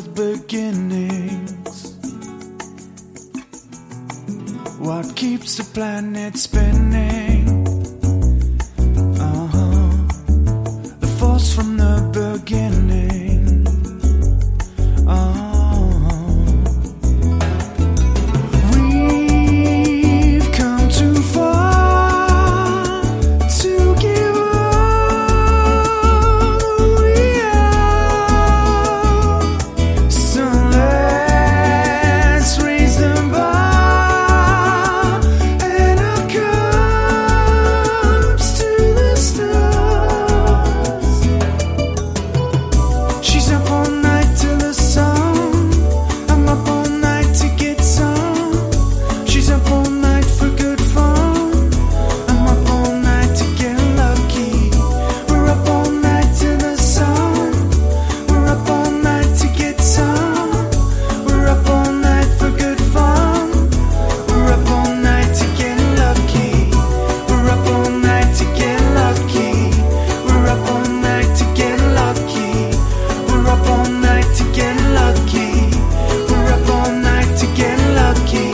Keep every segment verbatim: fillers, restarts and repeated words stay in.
with beginnings. What keeps the planet spinning? Uh-huh. The force from the beginning. Uh-huh. We've come too far to give up who we are. So let's raise the bar and our cups to the stars. She's up all night till the sun. I'm up all night to get some. She's up all night for good fun. I'm up all night to get lucky. We're up all night till the sun. We're up all night to get some. We're up all night for good fun. We're up all night to get lucky. We're up all night to get lucky. We're up all night to get lucky. We're up all night to get lucky. We're up all night to get lucky.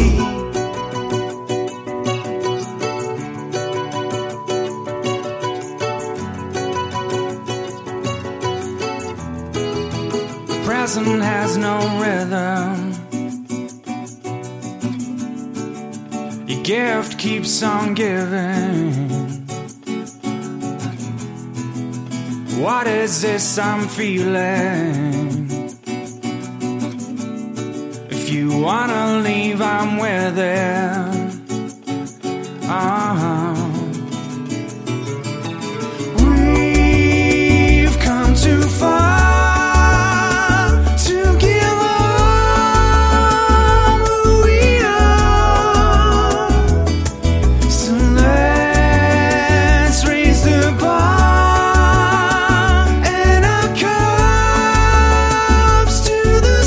The present has no rhythm. Your gift keeps on giving. What is this I'm feeling? If you wanna leave, I'm with it. Uh-huh. We've come too far to give up who we are. So let's raise the bar and our cups to the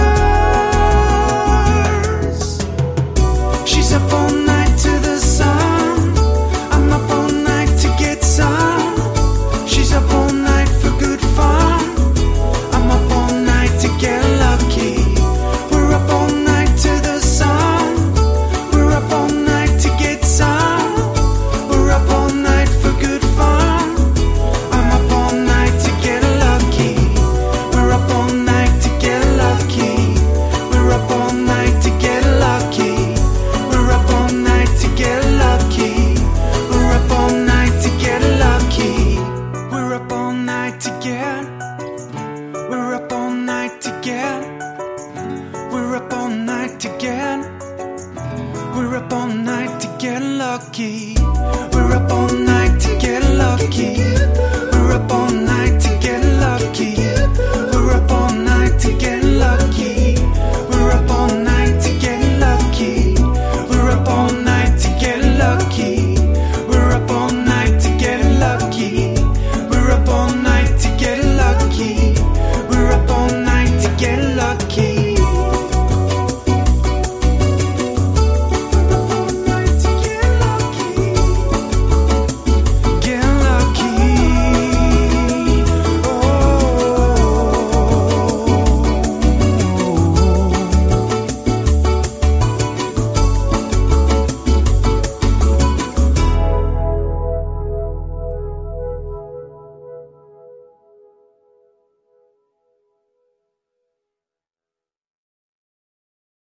stars. She's up all night to the sun. I'm up all night to get some. She's up all night for good fun. I'm up all night to get lucky. We're up all night to the sun. We're up all night to get some. We're up all night for good fun. I'm up all night to get lucky. We're up all night to get lucky. We're up all night to get lucky. We're up all night to get lucky. We're up all night to get lucky. We're up all night to get. We're up all night to get. We're up all night to get. We're up all night to get lucky. We're up all night to get lucky. We're up all night to get lucky. We're up all night to get lucky. We're up all night to get lucky. We're up all night to get lucky. We're up all night to get lucky. We're up all night to get lucky. We're up all night to get lucky.